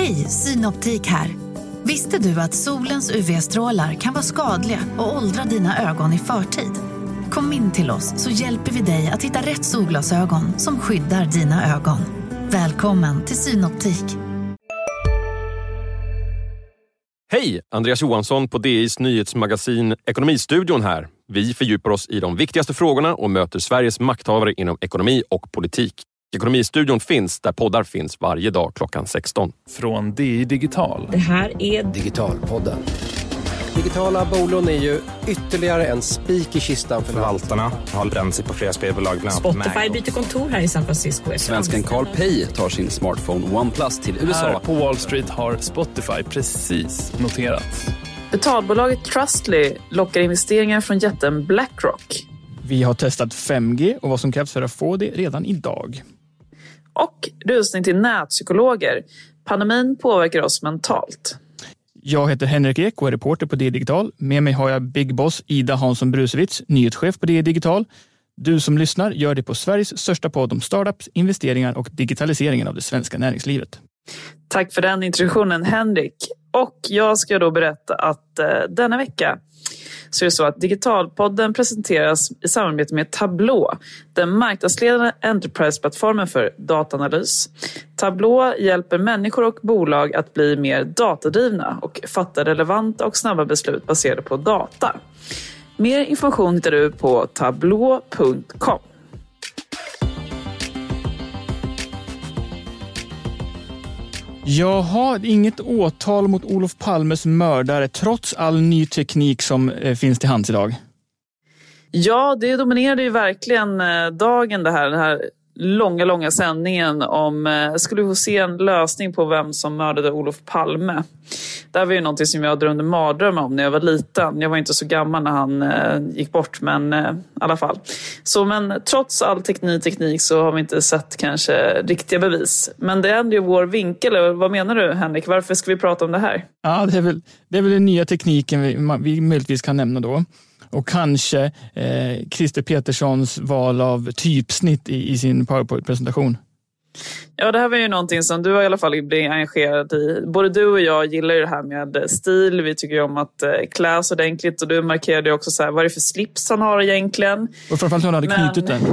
Hej, Synoptik här. Visste du att solens UV-strålar kan vara skadliga och åldra dina ögon i förtid? Kom in till oss så hjälper vi dig att hitta rätt solglasögon som skyddar dina ögon. Välkommen till Synoptik. Hej, Andreas Johansson på DIs nyhetsmagasin Ekonomistudion här. Vi fördjupar oss i de viktigaste frågorna och möter Sveriges makthavare inom ekonomi och politik. Ekonomistudion finns där poddar finns varje dag klockan 16. Från DI Digital. Det här är Digitalpodden. Digitala bolån är ju ytterligare en spik i kistan för förvaltarna. Har bränt sig på flera spelbolag. Spotify byter kontor här i San Francisco. Svensken Carl tar sin smartphone OnePlus till USA. Här på Wall Street har Spotify precis noterats. Betalbolaget Trustly lockar investeringar från jätten BlackRock. Vi har testat 5G och vad som krävs för att få det redan idag. Och rusning till nätpsykologer. Pandemin påverkar oss mentalt. Jag heter Henrik Ek och är reporter på DI Digital. Med mig har jag Big Boss Ida Hansson Brusewitz, nyhetschef på DI Digital. Du som lyssnar gör det på Sveriges största podd om startups, investeringar och digitaliseringen av det svenska näringslivet. Tack för den introduktionen, Henrik. Och jag ska då berätta att denna vecka så är det så att Digitalpodden presenteras i samarbete med Tableau, den marknadsledande enterprise-plattformen för dataanalys. Tableau hjälper människor och bolag att bli mer datadrivna och fatta relevanta och snabba beslut baserade på data. Mer information hittar du på tableau.com. Jag har inget åtal mot Olof Palmes mördare trots all ny teknik som finns till hands idag. Ja, det dominerade ju verkligen dagen den här långa sändningen om skulle vi få se en lösning på vem som mördade Olof Palme. Det här var ju någonting som jag drömde mardrömmar om när jag var liten. Jag var inte så gammal när han gick bort, men i alla fall. Så men trots all teknik så har vi inte sett kanske riktiga bevis. Men det är ändå ju vår vinkel. Eller vad menar du, Henrik? Varför ska vi prata om det här? Ja, det är väl den nya tekniken vi möjligtvis kan nämna då. Och kanske Christer Peterssons val av typsnitt i sin PowerPoint-presentation. Ja, det här var ju någonting som du har i alla fall blivit engagerad i. Både du och jag gillar ju det här med stil. Vi tycker ju om att klä så ordentligt. Och du markerade ju också så här, vad är det för slips han har egentligen? Och framförallt hon hade knutit den.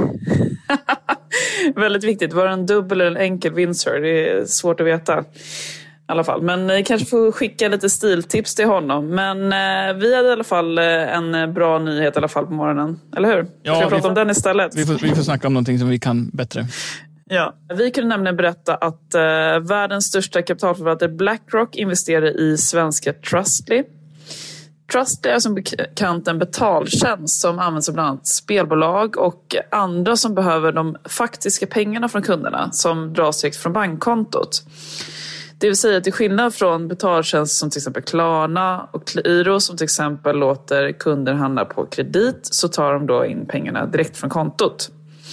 Väldigt viktigt. Var det en dubbel eller en enkel Windsor? Det är svårt att veta. I alla fall. Men ni kanske får skicka lite stiltips till honom. Men vi hade i alla fall en bra nyhet i alla fall på morgonen. Eller hur? Ja, ska vi prata om den istället? Vi får snacka om någonting som vi kan bättre. Ja, vi kunde nämligen berätta att världens största kapitalförvaltare BlackRock investerar i svenska Trustly. Trustly är som bekant en betaltjänst som används av bland annat spelbolag och andra som behöver de faktiska pengarna från kunderna som dras direkt från bankkontot. Det vill säga till skillnad från betaltjänster som till exempel Klarna och Qliro som till exempel låter kunder handla på kredit så tar de då in pengarna direkt från kontot.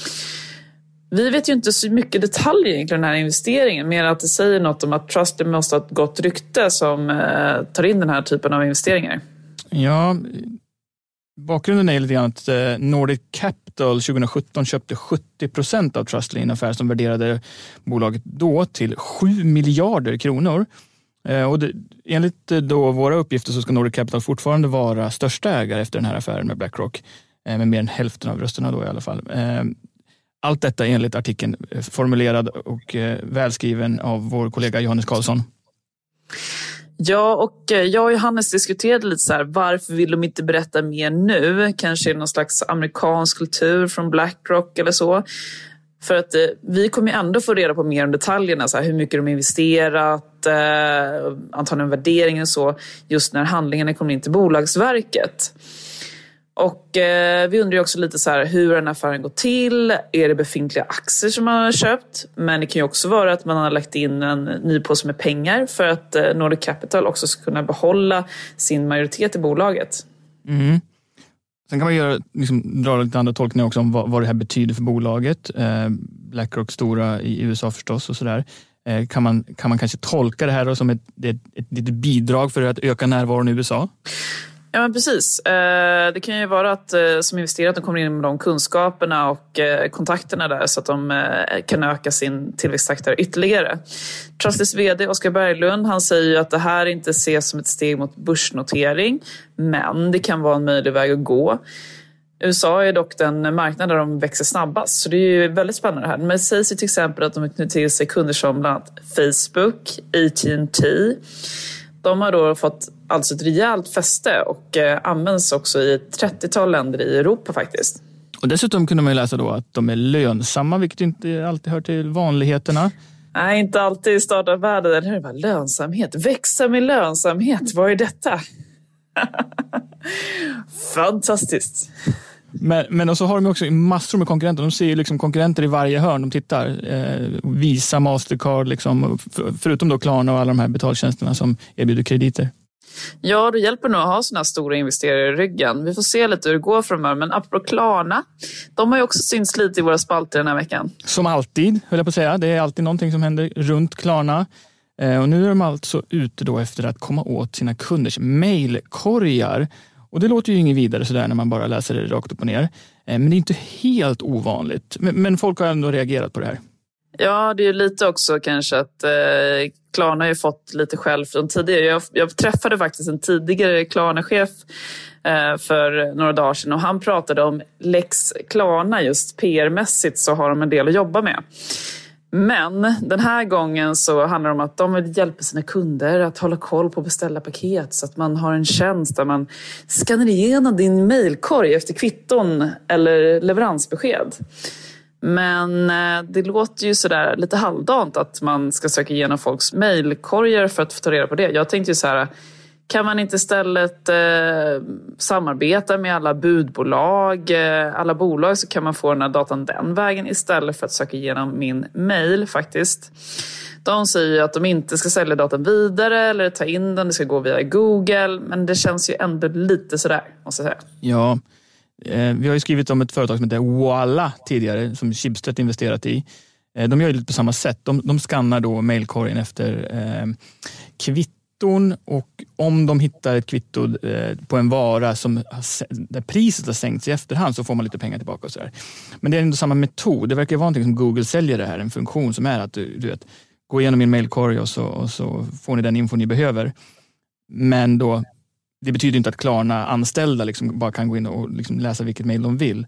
Vi vet ju inte så mycket detaljer egentligen den här investeringen, mer att det säger något om att Trustly måste ha ett gott rykte som tar in den här typen av investeringar. Ja, bakgrunden är lite grann att Nordic Capital 2017 köpte 70% av Trustly i en affär som värderade bolaget då till 7 miljarder kronor. Och enligt då våra uppgifter så ska Nordic Capital fortfarande vara största ägare efter den här affären med BlackRock. Med mer än hälften av rösterna då i alla fall. Allt detta enligt artikeln formulerad och välskriven av vår kollega Johannes Karlsson. Ja, och jag och Johannes diskuterade lite så här, varför vill de inte berätta mer nu? Kanske är det någon slags amerikansk kultur från BlackRock eller så. För att vi kommer ju ändå få reda på mer om detaljerna, så här, hur mycket de investerat, antagligen värderingen och så, just när handlingarna kommer in till Bolagsverket. Och vi undrar ju också lite så här, hur den affären går till. Är det befintliga aktier som man har köpt? Men det kan ju också vara att man har lagt in en ny påse med pengar för att Nordic Capital också ska kunna behålla sin majoritet i bolaget. Mm. Sen kan man dra lite andra tolkningar också om vad det här betyder för bolaget. BlackRock stora i USA förstås och sådär. Kan man kanske tolka det här då som ett litet bidrag för att öka närvaron i USA? Ja, men precis. Det kan ju vara att som investerare att de kommer in med de kunskaperna och kontakterna där så att de kan öka sin tillväxttakt där ytterligare. Trustlys vd Oskar Berglund, han säger ju att det här inte ses som ett steg mot börsnotering, men det kan vara en möjlig väg att gå. USA är dock den marknad där de växer snabbast, så det är ju väldigt spännande här. Men det sägs ju till exempel att de knyter till sig kunder som bland annat Facebook, AT&T. De har då fått alltså ett rejält fäste och används också i ett 30-tal länder i Europa faktiskt. Och dessutom kunde man ju läsa då att de är lönsamma, vilket inte alltid hör till vanligheterna. Nej, inte alltid i startup-världen. Det är bara lönsamhet. Växa med lönsamhet. Vad är detta? Fantastiskt. Men och så har de också massor med konkurrenter. De ser ju liksom konkurrenter i varje hörn. De tittar. Visa, Mastercard, liksom, förutom då Klarna och alla de här betaltjänsterna som erbjuder krediter. Ja, det hjälper nog att ha såna stora investerare i ryggen. Vi får se lite hur det går framöver. Men apropå Klarna, de har ju också synts lite i våra spalter den här veckan. Som alltid, höll jag på att säga. Det är alltid någonting som händer runt Klarna. Och nu är de alltså ute då efter att komma åt sina kunders mejlkorgar. Och det låter ju inget vidare sådär när man bara läser det rakt upp och ner. Men det är inte helt ovanligt. Men folk har ändå reagerat på det här. Ja, det är ju lite också kanske att Klarna har ju fått lite skäll från tidigare. Jag träffade faktiskt en tidigare Klarna-chef för några dagar sedan. Och han pratade om Lex Klarna, just PR-mässigt så har de en del att jobba med. Men den här gången så handlar det om att de vill hjälpa sina kunder att hålla koll på beställda paket så att man har en tjänst där man skannar igenom din mejlkorg efter kvitton eller leveransbesked. Men det låter ju sådär lite halvdant att man ska söka igenom folks mejlkorgar för att få ta reda på det. Jag tänkte ju så här, kan man inte istället samarbeta med alla budbolag, alla bolag, så kan man få den här datan den vägen istället för att söka igenom min mejl faktiskt. De säger att de inte ska sälja datan vidare eller ta in den, det ska gå via Google, men det känns ju ändå lite sådär, måste jag säga. Ja, vi har ju skrivit om ett företag som heter Voila tidigare som Schibsted investerat i. De gör ju lite på samma sätt. De skannar då mejlkorgen efter kvitton, och om de hittar ett kvitto på en vara som där priset har sänkts i efterhand, så får man lite pengar tillbaka och så där. Men det är ändå samma metod. Det verkar vara någonting som Google säljer det här, en funktion som är att du vet, gå igenom min mejlkorg och så får ni den info ni behöver. Men då, det betyder inte att Klarna anställda liksom bara kan gå in och liksom läsa vilket mejl de vill.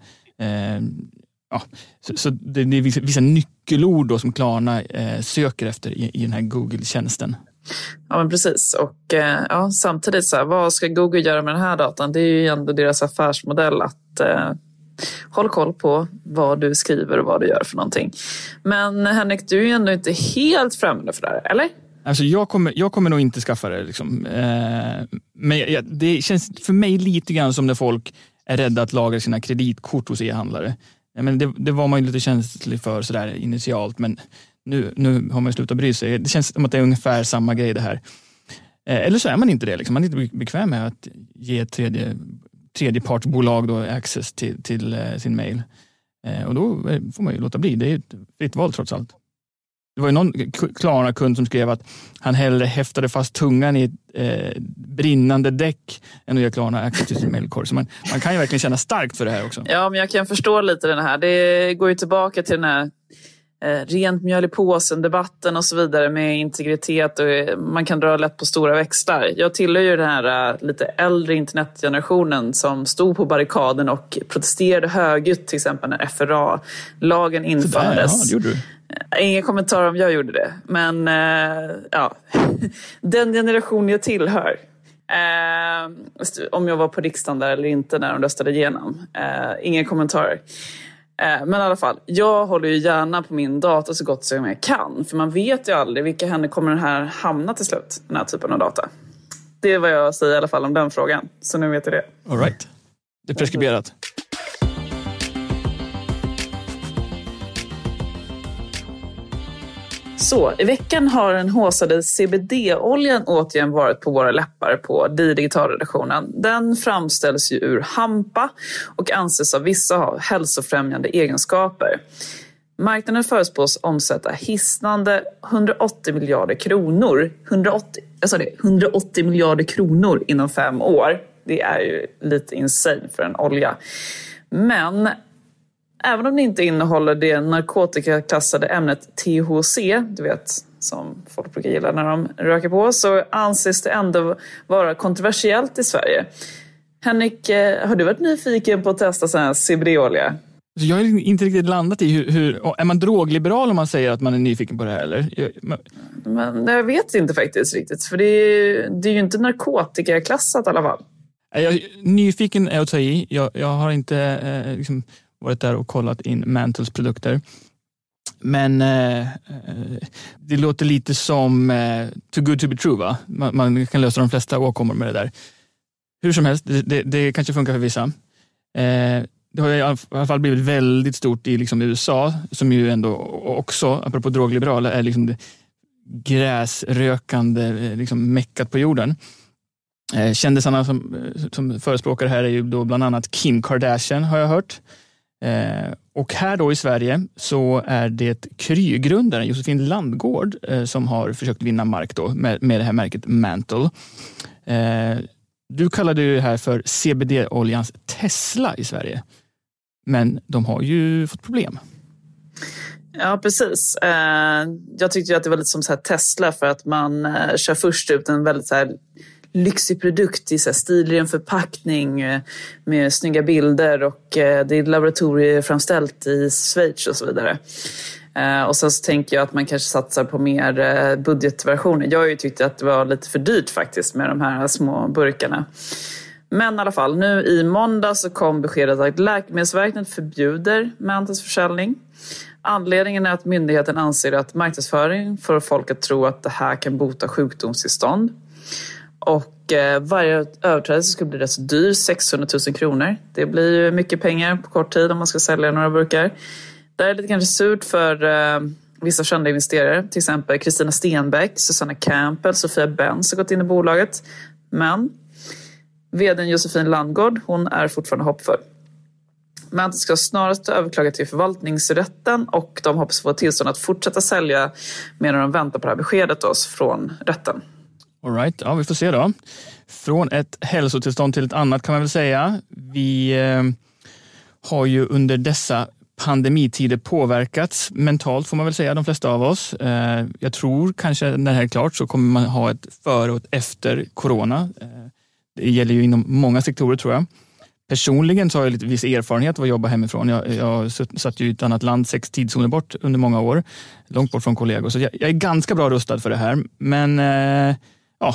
Så det är vissa nyckelord då som Klarna söker efter i den här Google-tjänsten. Ja, men precis. Och samtidigt så här, vad ska Google göra med den här datan? Det är ju ändå deras affärsmodell att hålla koll på vad du skriver och vad du gör för någonting. Men Henrik, du är ju ändå inte helt främmande för det här, eller? Alltså jag kommer nog inte skaffa det liksom. Men det känns för mig lite grann som när folk är rädda att lagra sina kreditkort hos e-handlare. Men det var man ju lite känslig för sådär initialt, men nu har man ju slutat bry sig. Det känns som att det är ungefär samma grej det här. Eller så är man inte det liksom. Man är inte bekväm med att ge ett tredjepartsbolag då access till sin mail. Och då får man ju låta bli. Det är ett fritt val trots allt. Det var ju någon Klarna-kund som skrev att han hellre häftade fast tungan i ett brinnande däck än att ge Klarna access till sin mailkorg. Så man kan ju verkligen känna starkt för det här också. Ja, men jag kan förstå lite den här. Det går ju tillbaka till den här rent mjöl i påsen-debatten och så vidare med integritet, och man kan dra lätt på stora växlar. Jag tillhör ju den här lite äldre internetgenerationen som stod på barrikaden och protesterade högljutt till exempel när FRA-lagen infördes. Ja, det gjorde du. Ingen kommentar om jag gjorde det. Men den generation jag tillhör. Om jag var på riksdagen där eller inte när de röstade igenom. Ingen kommentar. Men i alla fall, jag håller ju gärna på min data så gott som jag kan. För man vet ju aldrig vilka händer kommer den här hamna till slut, den här typen av data. Det är vad jag säger i alla fall om den frågan. Så nu vet jag det. All right. Det är preskriberat. Så, i veckan har den håsade CBD-oljan återigen varit på våra läppar på digitalredaktionen. Den framställs ju ur hampa och anses av vissa ha hälsofrämjande egenskaper. Marknaden förespås omsätta hisnande 180 miljarder kronor. 180 miljarder kronor inom 5 år. Det är ju lite insane för en olja. Men även om det inte innehåller det narkotikaklassade ämnet THC, du vet, som folk brukar gilla när de röker på, så anses det ändå vara kontroversiellt i Sverige. Henrik, har du varit nyfiken på att testa sån här CBD-olja? Jag har inte riktigt landat i hur är man drogliberal om man säger att man är nyfiken på det här, eller? Men jag vet inte faktiskt riktigt, för det är ju inte narkotikaklassat i alla fall. Nyfiken är att ta i. Jag har inte liksom varit där och kollat in Mantles produkter. Men det låter lite som too good to be true, va? Man kan lösa de flesta åkommor med det där. Hur som helst, det kanske funkar för vissa. Det har i alla fall blivit väldigt stort i liksom USA, som ju ändå också, apropå drogliberala, är liksom det gräsrökande liksom meckat på jorden. Kändisarna som förespråkar här är ju då bland annat Kim Kardashian, har jag hört. Och här då i Sverige så är det Kry-grundaren Josefin Landgård som har försökt vinna mark då med det här märket Mantle. Du kallade ju det här för CBD-oljans Tesla i Sverige. Men de har ju fått problem. Ja, precis. Jag tyckte ju att det var lite som så här Tesla, för att man kör först ut en väldigt så här lyxig produkt i så här stilren förpackning med snygga bilder, och det är laboratorieframställt i Schweiz och så vidare. Och sen så tänker jag att man kanske satsar på mer budgetversioner. Jag har ju tyckt att det var lite för dyrt faktiskt med de här små burkarna. Men i alla fall, nu i måndag så kom beskedet att Läkemedelsverket förbjuder Mantles försäljning. Anledningen är att myndigheten anser att marknadsföring får folk att tro att det här kan bota sjukdomstillstånd. Och varje överträdelse skulle bli rätt så dyr, 600 000 kronor. Det blir ju mycket pengar på kort tid om man ska sälja några burkar. Det är lite kanske surt för vissa kända investerare. Till exempel Kristina Stenbeck, Susanna Campbell, Sofia Benz har gått in i bolaget. Men vdn Josefin Landgård, hon är fortfarande hoppfull. Men ska snarast överklaga till förvaltningsrätten, och de hoppas få tillstånd att fortsätta sälja medan de väntar på det här beskedet oss från rätten. All right, ja, vi får se då. Från ett hälsotillstånd till ett annat kan man väl säga. Vi har ju under dessa pandemitider påverkats mentalt, får man väl säga, de flesta av oss. Jag tror kanske när det här är klart så kommer man ha ett före och ett efter corona. Det gäller ju inom många sektorer, tror jag. Personligen så har jag lite viss erfarenhet av att jobba hemifrån. Jag satt ju i ett annat land 6 tidszoner bort under många år. Långt bort från kollegor. Så jag är ganska bra rustad för det här. Men ja,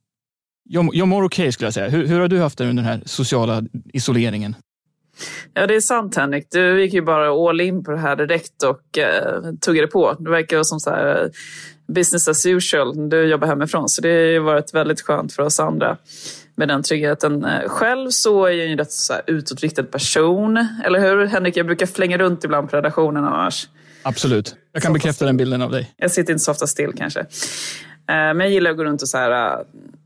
jag mår okej, skulle jag säga. Hur har du haft det under den här sociala isoleringen? Ja, det är sant, Henrik. Du gick ju bara all in på det här direkt och tuggade på. Det verkar som så här business as usual. Du jobbar hemifrån, så det har ju varit väldigt skönt för oss andra med den tryggheten. Själv så är jag ju en rätt så här utåtriktad person. Eller hur, Henrik? Jag brukar flänga runt ibland på redaktionen annars. Absolut. Jag kan bekräfta den bilden av dig. Jag sitter inte så ofta still kanske. Men jag gillar att gå runt och så här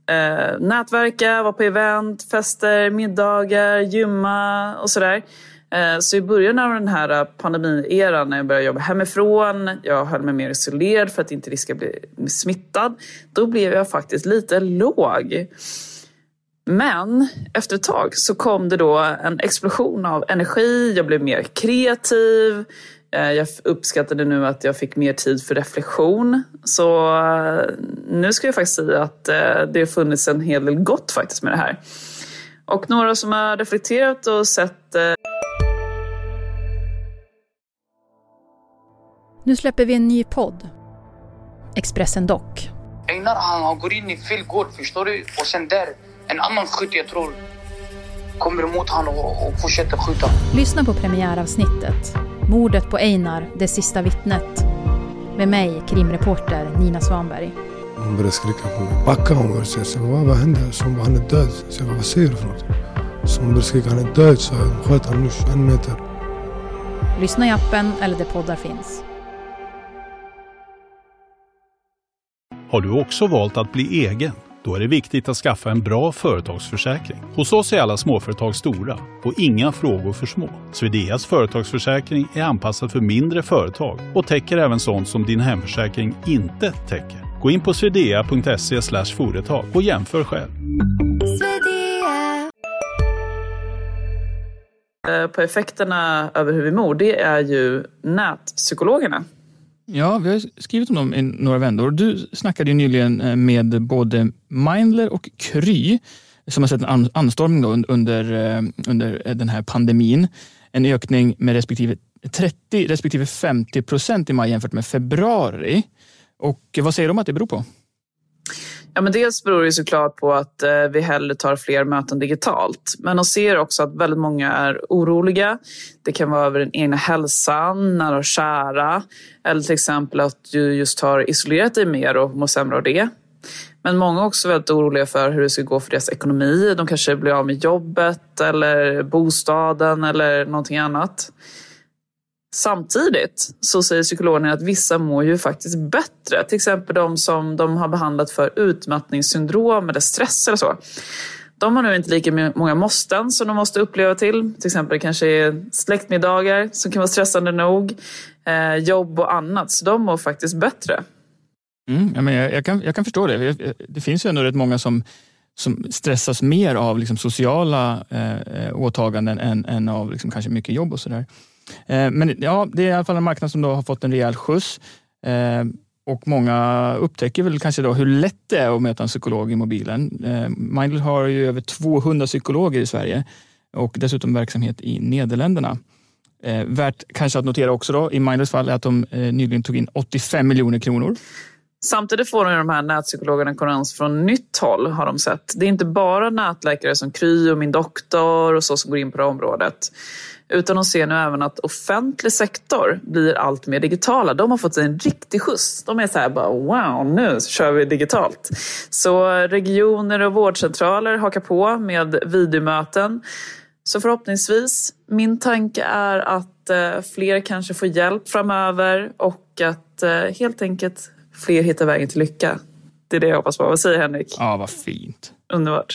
nätverka, vara på event, fester, middagar, gymma och sådär. Så i början av den här pandemieran, när jag började jobba hemifrån, jag höll mig mer isolerad för att inte riska bli smittad, då blev jag faktiskt lite låg. Men efter ett tag så kom det då en explosion av energi, jag blev mer kreativ. Jag uppskattade nu att jag fick mer tid för reflektion. Så nu ska jag faktiskt säga att det har funnits en hel del gott faktiskt med det här. Och några som har reflekterat och sett... Nu släpper vi en ny podd. Expressen Dock. Einar, han går in i fel gård, förstår du? Och sen där, en annan skytt, jag tror, kommer emot han och fortsätter skjuta. Lyssna på premiäravsnittet. Mordet på Einar, det sista vittnet. Med mig, krimreporter Nina Svanberg. Hon började skrika på mig. Backa, hon började säga. Så vad hände? Så hon bara, han är död. Så jag bara, vad säger du för något? Så hon började skrika, han är död. Så jag sköt han nu 21 meter. Lyssna i appen eller där poddar finns. Har du också valt att bli egen? Då är det viktigt att skaffa en bra företagsförsäkring. Hos oss är alla småföretag stora och inga frågor för små. Swedeas företagsförsäkring är anpassad för mindre företag och täcker även sånt som din hemförsäkring inte täcker. Gå in på swedea.se/företag och jämför själv. på effekterna över hur vi mår, det är ju nätpsykologerna. Ja, vi har skrivit om dem i några vändor. Du snackade ju nyligen med både Mindler och Kry som har sett en anstormning då under den här pandemin. En ökning med respektive 30 respektive 50% i maj jämfört med februari. Och vad säger de att det beror på? Ja, men dels beror det såklart på att vi hellre tar fler möten digitalt. Men de ser också att väldigt många är oroliga. Det kan vara över den egna hälsan, nära och kära. Eller till exempel att du just har isolerat dig mer och mår sämre av det. Men många är också väldigt oroliga för hur det ska gå för deras ekonomi. De kanske blir av med jobbet eller bostaden eller någonting annat. Samtidigt så säger psykologerna att vissa mår ju faktiskt bättre. Till exempel de som de har behandlat för utmattningssyndrom eller stress eller så. De har nu inte lika många måsten som de måste uppleva till exempel kanske är släktmiddagar som kan vara stressande nog. Jobb och annat. Så de mår faktiskt bättre. Ja, men jag kan förstå det. Det finns ju ändå rätt många som stressas mer av liksom sociala åtaganden än av liksom kanske mycket jobb och sådär. Men ja, det är i alla fall en marknad som då har fått en rejäl skjuts. Och många upptäcker väl kanske då hur lätt det är att möta en psykolog i mobilen. Mindler har ju över 200 psykologer i Sverige och dessutom verksamhet i Nederländerna. Värt kanske att notera också då i Mindlers fall är att de nyligen tog in 85 miljoner kronor. Samtidigt får de här nätpsykologerna konkurrens från nytt håll har de sett. Det är inte bara nätläkare som Kry och Min Doktor och så som går in på det området. Utan de ser nu även att offentlig sektor blir allt mer digitala. De har fått en riktig skjuts. De är så här bara wow, nu kör vi digitalt. Så regioner och vårdcentraler hakar på med videomöten. Så förhoppningsvis, min tanke är att fler kanske får hjälp framöver och att helt enkelt fler hittar vägen till lycka. Det är det jag hoppas på. Vad säger Henrik? Ja, vad fint. Underbart.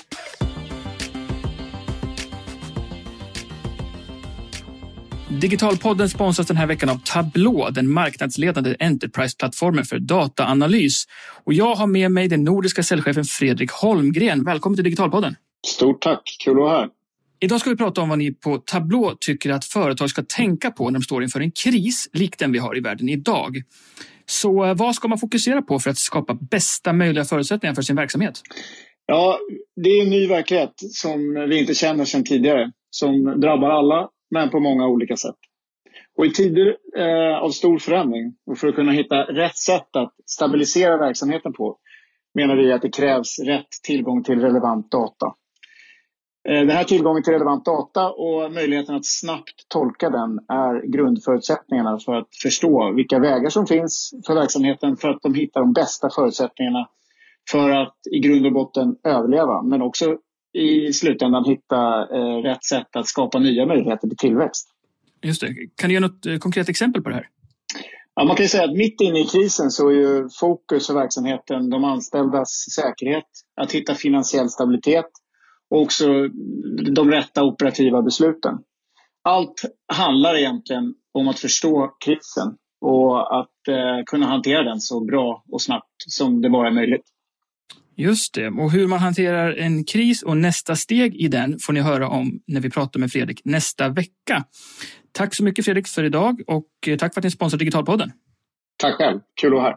Digitalpodden sponsras den här veckan av Tableau, den marknadsledande enterprise-plattformen för dataanalys. Och jag har med mig den nordiska säljchefen Fredrik Holmgren. Välkommen till Digitalpodden. Stort tack, kul att vara här. Idag ska vi prata om vad ni på Tableau tycker att företag ska tänka på när de står inför en kris, likt den vi har i världen idag. Så vad ska man fokusera på för att skapa bästa möjliga förutsättningar för sin verksamhet? Ja, det är en ny verklighet som vi inte känner sedan tidigare, som drabbar alla, men på många olika sätt. Och i tider av stor förändring och för att kunna hitta rätt sätt att stabilisera verksamheten på menar vi att det krävs rätt tillgång till relevant data. Den här tillgången till relevant data och möjligheten att snabbt tolka den är grundförutsättningarna för att förstå vilka vägar som finns för verksamheten för att de hittar de bästa förutsättningarna för att i grund och botten överleva, men också i slutändan hitta rätt sätt att skapa nya möjligheter till tillväxt. Just det. Kan du ge något konkret exempel på det här? Ja, man kan ju säga att mitt inne i krisen så är ju fokus för verksamheten de anställdas säkerhet, att hitta finansiell stabilitet och också de rätta operativa besluten. Allt handlar egentligen om att förstå krisen och att kunna hantera den så bra och snabbt som det bara är möjligt. Just det, och hur man hanterar en kris och nästa steg i den får ni höra om när vi pratar med Fredrik nästa vecka. Tack så mycket Fredrik för idag och tack för att ni sponsrar Digitalpodden. Tack själv, kul att vara här.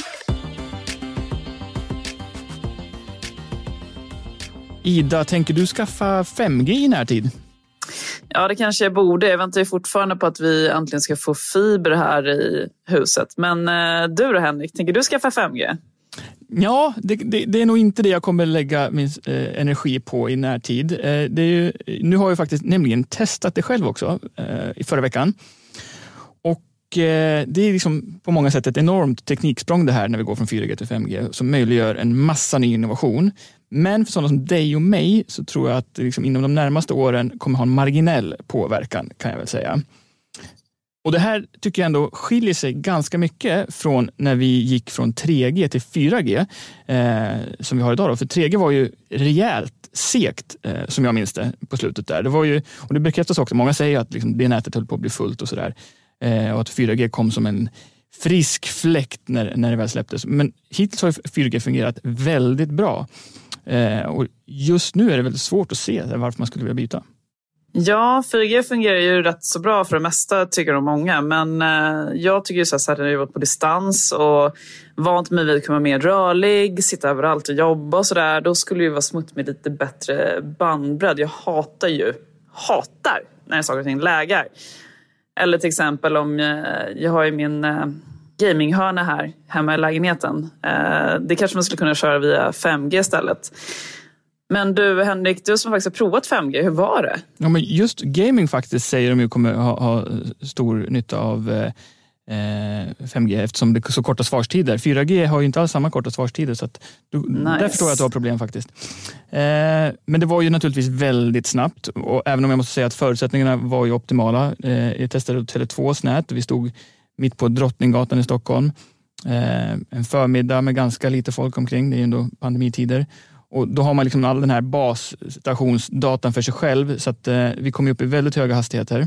Ida, tänker du skaffa 5G i närtid? Ja, det kanske jag borde. Jag väntar ju fortfarande på att vi äntligen ska få fiber här i huset. Men du då Henrik, tänker du skaffa 5G? Ja, det är nog inte det jag kommer lägga min energi på i närtid. Det är ju, nu har jag faktiskt nämligen testat det själv också i förra veckan. Och det är liksom på många sätt ett enormt tekniksprång det här när vi går från 4G till 5G som möjliggör en massa ny innovation. Men för sådana som dig och mig så tror jag att liksom inom de närmaste åren kommer ha en marginell påverkan kan jag väl säga. Och det här tycker jag ändå skiljer sig ganska mycket från när vi gick från 3G till 4G som vi har idag då. För 3G var ju rejält segt som jag minns det på slutet där. Det var ju, och det bekräftas också, många säger att liksom det nätet höll på att bli fullt och sådär. Och att 4G kom som en frisk fläkt när det väl släpptes. Men hittills har 4G fungerat väldigt bra. Och just nu är det väldigt svårt att se varför man skulle vilja byta. Ja, 4G fungerar ju rätt så bra för det mesta, tycker de många. Men jag tycker ju så här när jag varit på distans och vant mig vid att kunna vara mer rörlig, sitta överallt och jobba och sådär. Då skulle det ju vara smutt med lite bättre bandbredd. Jag hatar när saker och ting lägar. Eller till exempel om jag har ju min gaminghörna här hemma i lägenheten. Det kanske man skulle kunna köra via 5G istället. Men du Henrik, du som faktiskt har provat 5G, hur var det? Ja, men just gaming faktiskt säger de ju kommer ha stor nytta av 5G eftersom det är så korta svarstider. 4G har ju inte alls samma korta svarstider så att där förstår jag att du har problem faktiskt. Men det var ju naturligtvis väldigt snabbt och även om jag måste säga att förutsättningarna var ju optimala. Jag testade Tele2s nät och vi stod mitt på Drottninggatan i Stockholm. En förmiddag med ganska lite folk omkring, det är ju ändå pandemitider. Och då har man liksom all den här basstationsdatan för sig själv så att vi kom upp i väldigt höga hastigheter.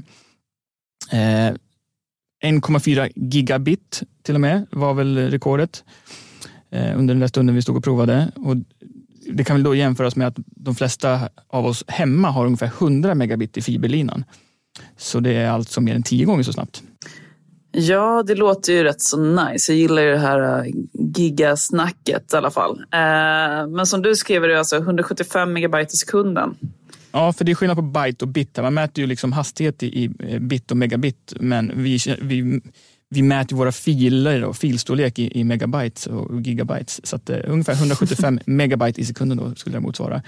1,4 gigabit till och med var väl rekordet under den där stunden vi stod och provade. Och det kan väl då jämföras med att de flesta av oss hemma har ungefär 100 megabit i fiberlinan. Så det är alltså mer än 10 gånger så snabbt. Ja, det låter ju rätt så nice. Jag gillar ju det här gigasnacket i alla fall. Men som du skrev är det alltså 175 megabyte i sekunden. Ja, för det är skillnad på byte och bit. Man mäter ju liksom hastighet i bit och megabit. Men vi mäter våra filer och filstorlek i megabytes och gigabytes. Så att ungefär 175 megabyte i sekunden då skulle det motsvara.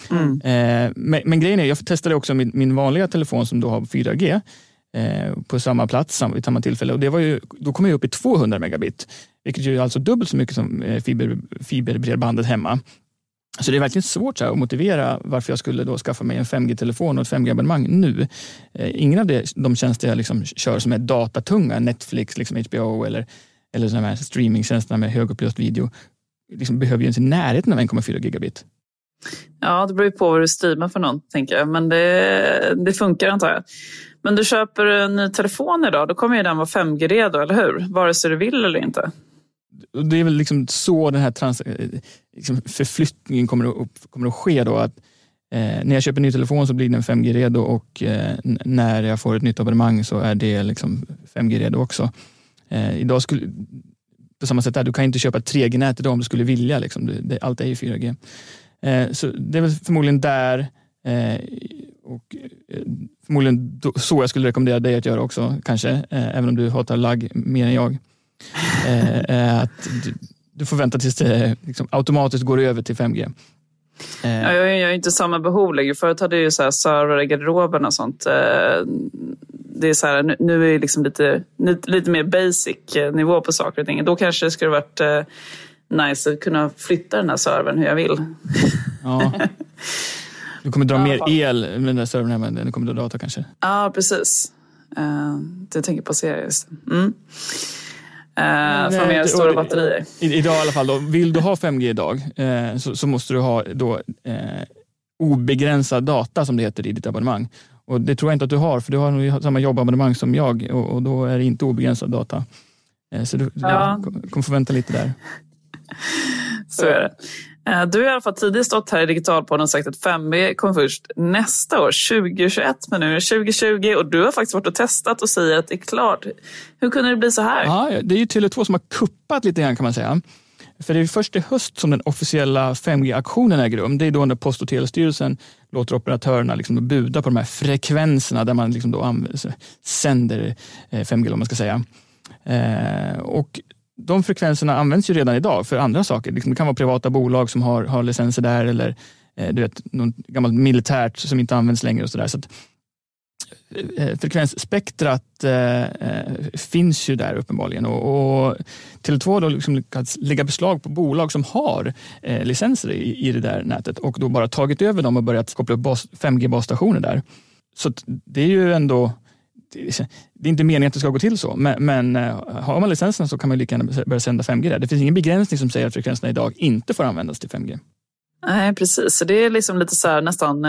Men grejen är, jag testade också min vanliga telefon som då har 4G. På samma plats vid samma tillfälle och det var ju, då kom jag upp i 200 megabit vilket är alltså dubbelt så mycket som fiberbredbandet hemma. Så det är verkligen svårt att motivera varför jag skulle då skaffa mig en 5G-telefon och ett 5G-abonnemang nu. Ingen av de tjänster jag liksom kör som är datatunga, Netflix, liksom HBO eller sådana här streamingtjänsterna med högupplöst video liksom behöver ju inte i närheten av 1,4 gigabit. Ja, det beror ju på vad du streamar för någon, tänker jag. Men det funkar antar jag. Men du köper en ny telefon idag, då kommer ju den vara 5G-redo, eller hur? Vare sig du vill eller inte. Det är väl liksom så den här förflyttningen kommer att ske då. Att, när jag köper en ny telefon så blir den 5G-redo och när jag får ett nytt abonnemang så är det liksom 5G-redo också. Idag skulle, på samma sätt där, du kan inte köpa 3G-nät idag om du skulle vilja. Liksom. Allt är ju 4G. Så det är väl förmodligen där och förmodligen så jag skulle rekommendera dig att göra också kanske, även om du hatar lagg mer än jag. Att du får vänta tills det liksom automatiskt går över till 5G. Ja, jag har inte samma behov längre. Förut hade jag ju så här server i garderoben och sånt. Det är så här, nu är det liksom lite mer basic nivå på saker och ting. Då kanske det skulle varit nice att kunna flytta den här servern hur jag vill. Ja. Du kommer dra mer el med den där servern än du kommer dra data kanske. Ja, precis. Det tänker på serie just. För mer stora batterier. Idag i alla fall då, vill du ha 5G idag så måste du ha då obegränsad data som det heter i ditt abonnemang. Och det tror jag inte att du har, för du har nog samma jobbabonnemang som jag och då är det inte obegränsad data. Så du kommer få vänta lite där. Så är det. Du har i alla fall tidigt stått här i Digitalpodden och sagt att 5G kommer först nästa år, 2021, men nu är det 2020 och du har faktiskt varit och testat och säger att det är klart. Hur kunde det bli så här? Ja, det är ju Tele2 som har kuppat lite grann kan man säga. För det är först i höst som den officiella 5G-aktionen äger rum. Det är då när Post- och telestyrelsen låter operatörerna liksom buda på de här frekvenserna där man liksom då sänder 5G om man ska säga. Och de frekvenserna används ju redan idag för andra saker. Det kan vara privata bolag som har licenser där eller du vet, något gammalt militärt som inte används längre och sådär. Så att frekvensspektrat finns ju där uppenbarligen och Tele2 då liksom lyckats lägga beslag på bolag som har licenser i det där nätet och då bara tagit över dem och börjat koppla upp 5G-basstationer där. Så det är ju ändå det är inte meningen att det ska gå till så, men har man licenserna så kan man lika gärna börja sända 5G där. Det finns ingen begränsning som säger att frekvenserna idag inte får användas till 5G. Nej, precis. Så det är liksom lite så här nästan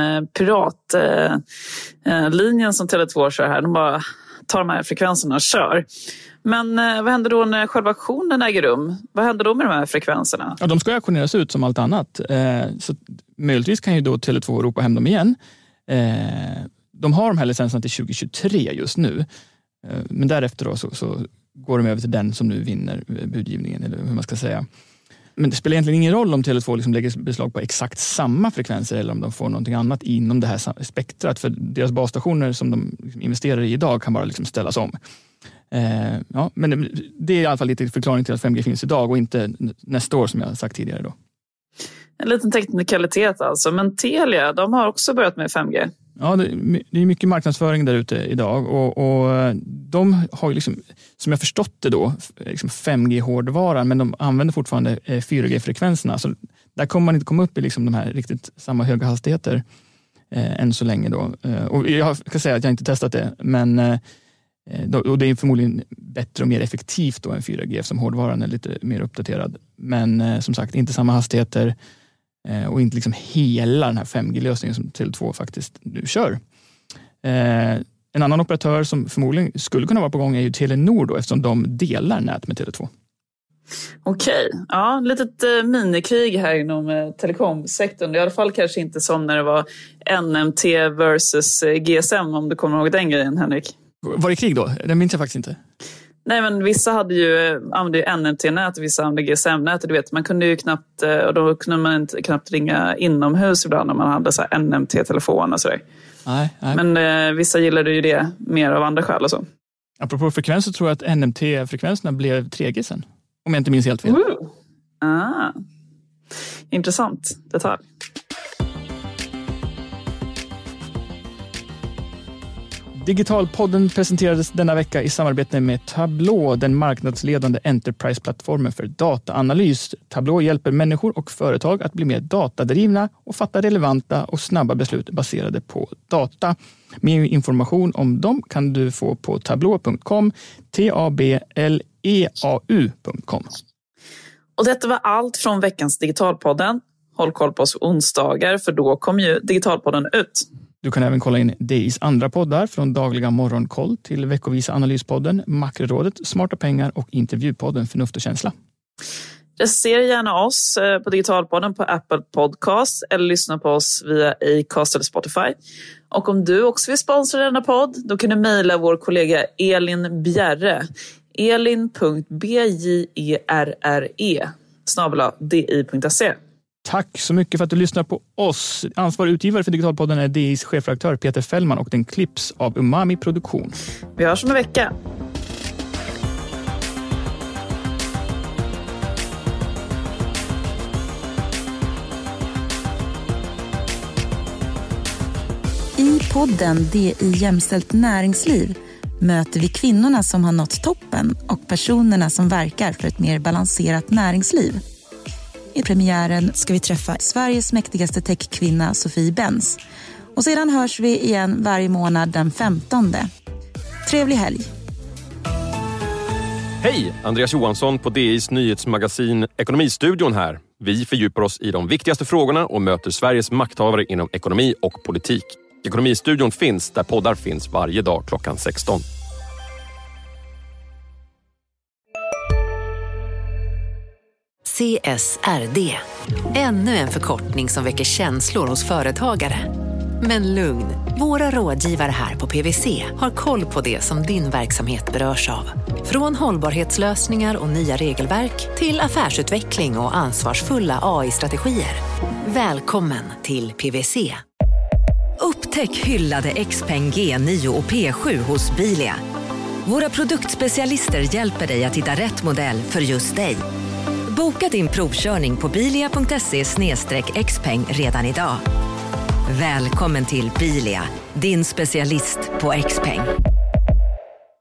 piratlinjen som Tele2 kör här. De bara tar de här frekvenserna och kör. Men vad händer då när själva aktionen äger rum? Vad händer då med de här frekvenserna? Ja, de ska auktioneras ut som allt annat. Så möjligtvis kan ju då Tele2 ropa hem dem igen. de har de här licenserna till 2023 just nu. Men därefter då så går de över till den som nu vinner budgivningen, eller hur man ska säga. Men det spelar egentligen ingen roll om Tele2 liksom lägger beslag på exakt samma frekvenser eller om de får någonting annat inom det här spektrat. För deras basstationer som de liksom investerar i idag kan bara liksom ställas om. Ja, men det är i alla fall lite förklaring till att 5G finns idag och inte nästa år som jag sagt tidigare då. En liten teknikalitet alltså. Men Telia, de har också börjat med 5G. Ja, det är mycket marknadsföring där ute idag och de har ju liksom, som jag förstått det då, liksom 5G-hårdvaran, men de använder fortfarande 4G-frekvenserna. Så där kommer man inte komma upp i liksom de här riktigt samma höga hastigheter än så länge då. Och jag kan säga att jag inte testat det, men och det är förmodligen bättre och mer effektivt då än 4G som hårdvaran är lite mer uppdaterad. Men som sagt, inte samma hastigheter. Och inte liksom hela den här 5G-lösningen som Tele2 faktiskt nu kör. En annan operatör som förmodligen skulle kunna vara på gång är ju Telenor då, eftersom de delar nät med Tele2. Okej, ja, litet minikrig här inom telekomsektorn. I alla fall kanske inte som när det var NMT versus GSM, om du kommer ihåg den grejen, Henrik. Var det krig då? Det minns jag faktiskt inte. Nej, men vissa använde ju NMT-nät och vissa använde GSM-nät. Du vet, man kunde ju knappt, och då kunde man inte knappt ringa inomhus ibland när man hade så här NMT-telefon och sådär. Nej. Men vissa gillade ju det mer av andra skäl och så. Apropå frekvens så tror jag att NMT-frekvenserna blev 3G sen. Om jag inte minns helt fel. Intressant detalj. Digitalpodden presenterades denna vecka i samarbete med Tableau, den marknadsledande enterprise-plattformen för dataanalys. Tableau hjälper människor och företag att bli mer datadrivna och fatta relevanta och snabba beslut baserade på data. Mer information om dem kan du få på tableau.com, tableau.com. Och detta var allt från veckans Digitalpodden. Håll koll på oss onsdagar, för då kommer ju Digitalpodden ut. Du kan även kolla in DIs andra poddar, från dagliga morgonkoll till veckovisa analyspodden, Makrorådet, Smarta pengar och intervjupodden Förnuft och känsla. Recensera gärna oss på Digitalpodden på Apple Podcast eller lyssna på oss via Acast eller Spotify. Och om du också vill sponsra denna podd, då kan du mejla vår kollega Elin Bjerre. elin.bjerre@di.se. Tack så mycket för att du lyssnar på oss. Ansvarig utgivare för Digitalpodden är DIs chefredaktör Peter Fällman och den klipps av Umami Produktion. Vi hörs om en vecka. I podden DI Jämställt näringsliv möter vi kvinnorna som har nått toppen och personerna som verkar för ett mer balanserat näringsliv. I premiären ska vi träffa Sveriges mäktigaste techkvinna Sofie Benz. Och sedan hörs vi igen varje månad den 15:e. Trevlig helg! Hej, Andreas Johansson på DIs nyhetsmagasin Ekonomistudion här. Vi fördjupar oss i de viktigaste frågorna och möter Sveriges makthavare inom ekonomi och politik. Ekonomistudion finns där poddar finns varje dag klockan 16. CSRD. Ännu en förkortning som väcker känslor hos företagare. Men lugn, våra rådgivare här på PwC har koll på det som din verksamhet berörs av. Från hållbarhetslösningar och nya regelverk till affärsutveckling och ansvarsfulla AI-strategier. Välkommen till PwC. Upptäck hyllade XPeng G9 och P7 hos Bilia. Våra produktspecialister hjälper dig att hitta rätt modell för just dig. Boka din provkörning på bilia.se/xpeng redan idag. Välkommen till Bilia, din specialist på XPeng.